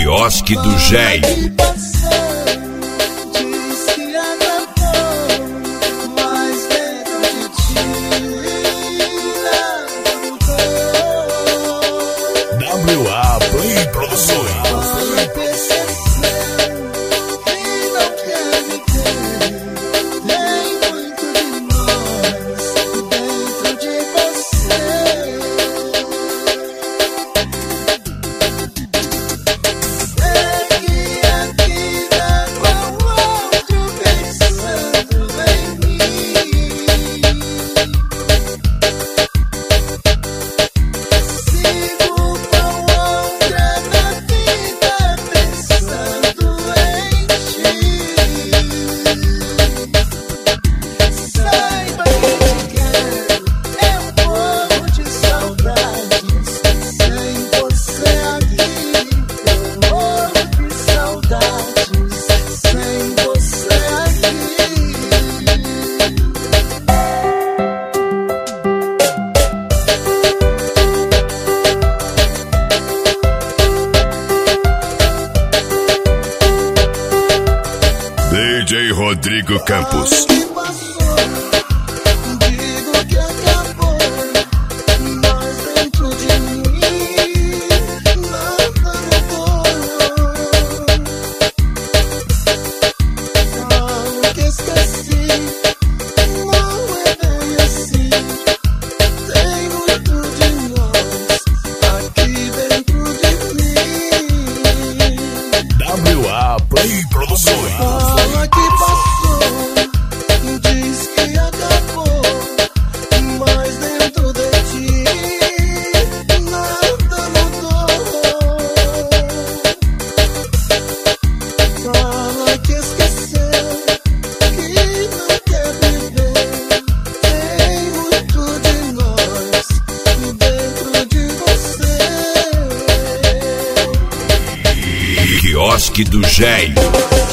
Quiosque do Géi. WA Play Produções. DJ Rodrigo Campos. WA Play Produções. Fala que passou, diz que acabou, mas dentro de ti nada mudou. Fala que esqueceu, que não quer viver. Tem muito de nós dentro de você. Quiosque do Géi.